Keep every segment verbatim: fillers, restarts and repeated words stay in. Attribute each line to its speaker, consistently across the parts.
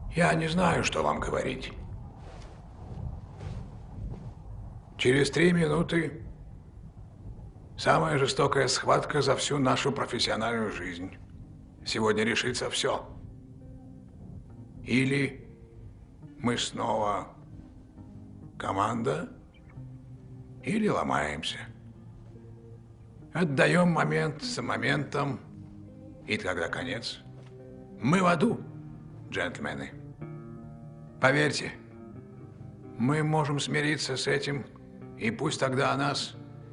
Speaker 1: Я не знаю, что вам говорить. Через три минуты самая жестокая схватка за всю нашу профессиональную жизнь. Сегодня решится все. Или мы снова команда, или ломаемся. Отдаем момент за моментом, и тогда конец. Мы в аду, джентльмены. Поверьте, мы можем смириться с этим, и пусть тогда о нас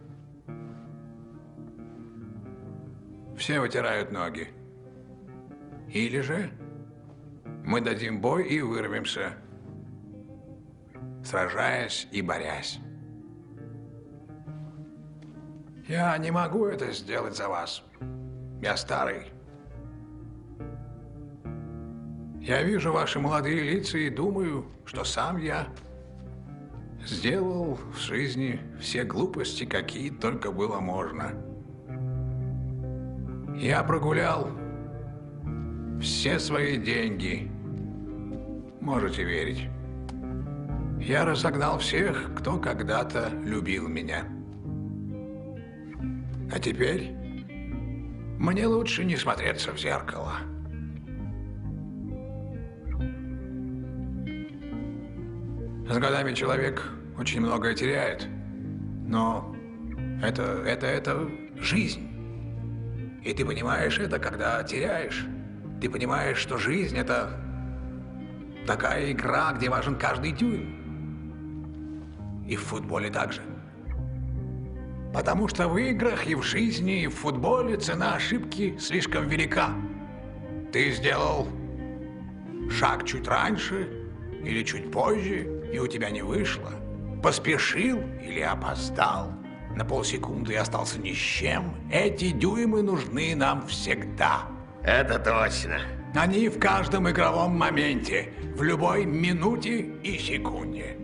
Speaker 1: все вытирают ноги. Или же мы дадим бой и вырвемся, сражаясь и борясь. Я не могу это сделать за вас. Я старый. Я вижу ваши молодые лица и думаю, что сам я сделал в жизни все глупости, какие только было можно. Я прогулял все свои деньги. Можете верить. Я разогнал всех, кто когда-то любил меня. А теперь мне лучше не смотреться в зеркало. С годами человек очень многое теряет, но это, это, это жизнь. И ты понимаешь это, когда теряешь. Ты понимаешь, что жизнь — это такая игра, где важен каждый дюйм. И в футболе также. Потому что в играх и в жизни, и в футболе цена ошибки слишком велика. Ты сделал шаг чуть раньше или чуть позже, и у тебя не вышло. Поспешил или опоздал на полсекунды и остался ни с чем. Эти дюймы нужны нам всегда.
Speaker 2: Это точно.
Speaker 1: Они в каждом игровом моменте, в любой минуте и секунде.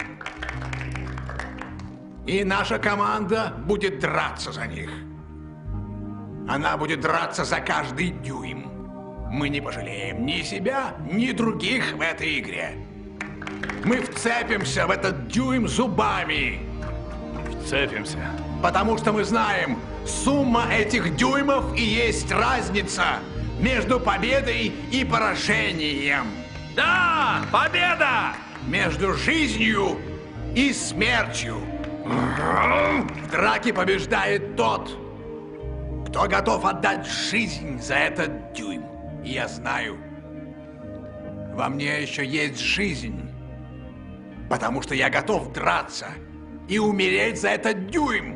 Speaker 1: И наша команда будет драться за них. Она будет драться за каждый дюйм. Мы не пожалеем ни себя, ни других в этой игре. Мы вцепимся в этот дюйм зубами.
Speaker 3: Вцепимся.
Speaker 1: Потому что мы знаем, сумма этих дюймов и есть разница между победой и поражением.
Speaker 3: Да, победа!
Speaker 1: Между жизнью и смертью. В драке побеждает тот, кто готов отдать жизнь за этот дюйм. И я знаю, во мне еще есть жизнь, потому что я готов драться и умереть за этот дюйм.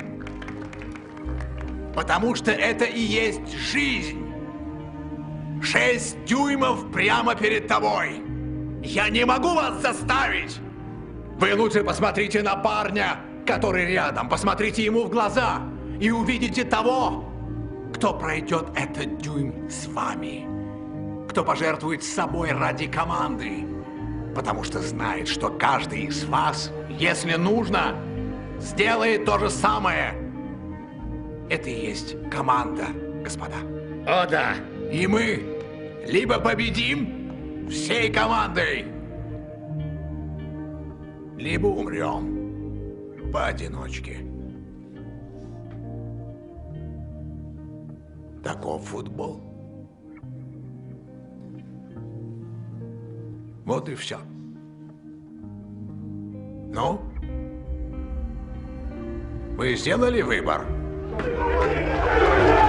Speaker 1: Потому что это и есть жизнь. Шесть дюймов прямо перед тобой. Я не могу вас заставить. Вы лучше посмотрите на парня, который рядом. Посмотрите ему в глаза и увидите того, кто пройдет этот дюйм с вами. Кто пожертвует собой ради команды. Потому что знает, что каждый из вас, если нужно, сделает то же самое. Это и есть команда, господа.
Speaker 2: О, да.
Speaker 1: И мы либо победим всей командой, либо умрем поодиночке. Таков футбол. Вот и все. Ну? Вы сделали выбор?